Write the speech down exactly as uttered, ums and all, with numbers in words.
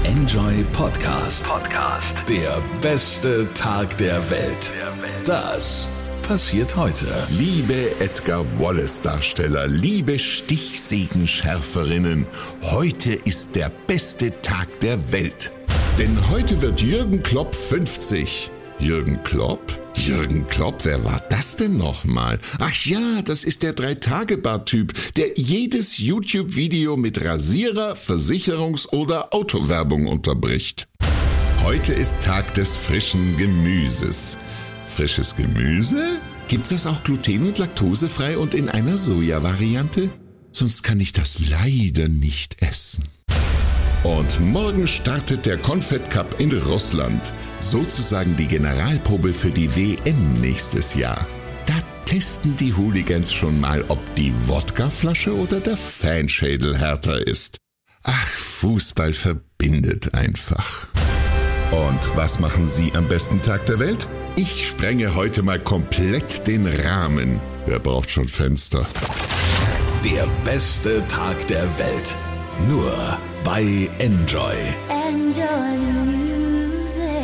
Enjoy Podcast. Podcast. Der beste Tag der Welt. Das passiert heute. Liebe Edgar Wallace-Darsteller, liebe Stichsägenschärferinnen, heute ist der beste Tag der Welt. Denn heute wird Jürgen Klopp fünfzig. Jürgen Klopp? Jürgen Klopp, wer war das denn nochmal? Ach ja, das ist der Drei-Tage-Bart-Typ, der jedes YouTube-Video mit Rasierer, Versicherungs- oder Autowerbung unterbricht. Heute ist Tag des frischen Gemüses. Frisches Gemüse? Gibt's das auch gluten- und laktosefrei und in einer Soja-Variante? Sonst kann ich das leider nicht essen. Und morgen startet der Confed Cup in Russland. Sozusagen die Generalprobe für die W M nächstes Jahr. Da testen die Hooligans schon mal, ob die Wodkaflasche oder der Fanschädel härter ist. Ach, Fußball verbindet einfach. Und was machen Sie am besten Tag der Welt? Ich sprenge heute mal komplett den Rahmen. Wer braucht schon Fenster? Der beste Tag der Welt. Nur bei Enjoy. Enjoy the music.